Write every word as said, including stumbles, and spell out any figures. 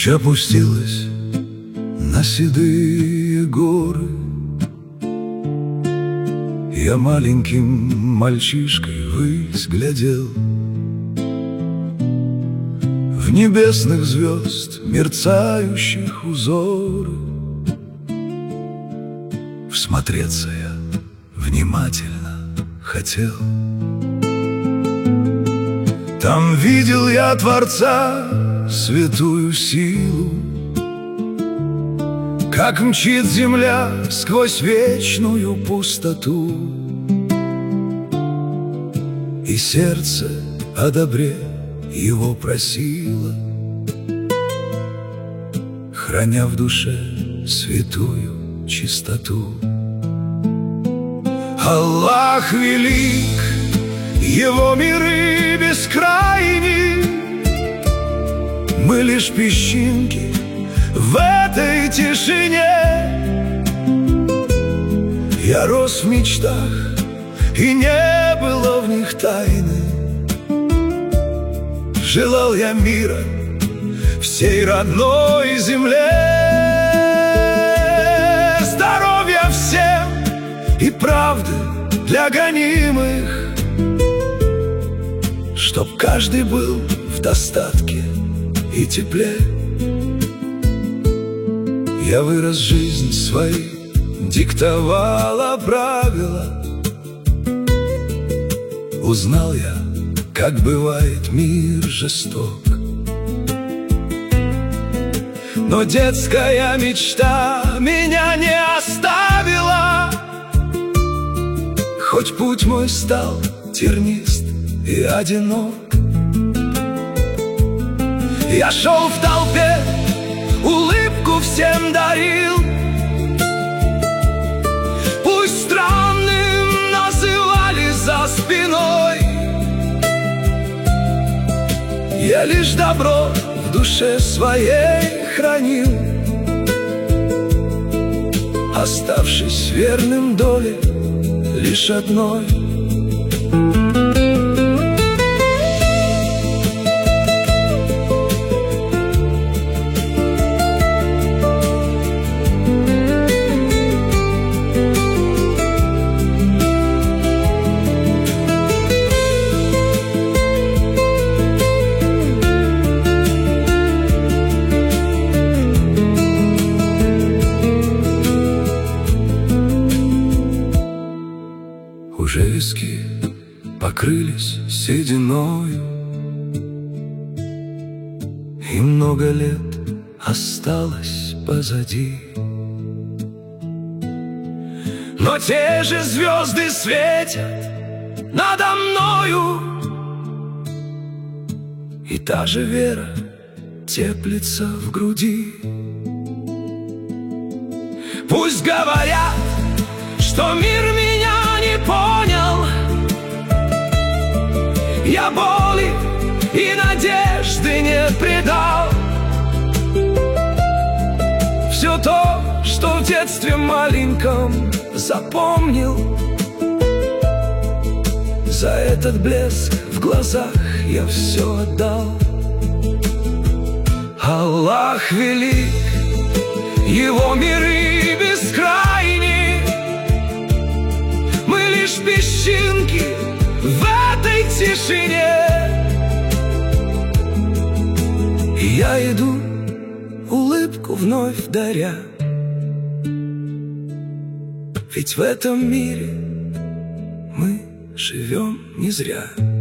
Ночь опустилась на седые горы. Я маленьким мальчишкой ввысь глядел. В небесных звезд мерцающих узоры всмотреться я внимательно хотел. Там видел я Творца, святую силу, как мчит земля сквозь вечную пустоту. И сердце о добре его просило, храня в душе святую чистоту. Аллах велик, его миры бескрайни, мы лишь песчинки в этой тишине. Я рос в мечтах, и не было в них тайны. Желал я мира всей родной земле. Здоровья всем и правды для гонимых, чтоб каждый был в достатке и тепле. Я вырос, жизнь своей диктовала правила. Узнал я, как бывает мир жесток. Но детская мечта меня не оставила, хоть путь мой стал тернист и одинок. Я шел в толпе, улыбку всем дарил. Пусть странным называли за спиной, я лишь добро в душе своей хранил, оставшись верным доле лишь одной. Уже виски покрылись сединою, и много лет осталось позади. Но те же звезды светят надо мною, и та же вера теплится в груди. Пусть говорят, что мир меня не понял, я боли и надежды не предал. Все то, что в детстве маленьком запомнил, за этот блеск в глазах я все отдал. Аллах велик, его миры бескрайни, мы лишь песчинки в этой тишине. И я иду, улыбку вновь даря, ведь в этом мире мы живем не зря.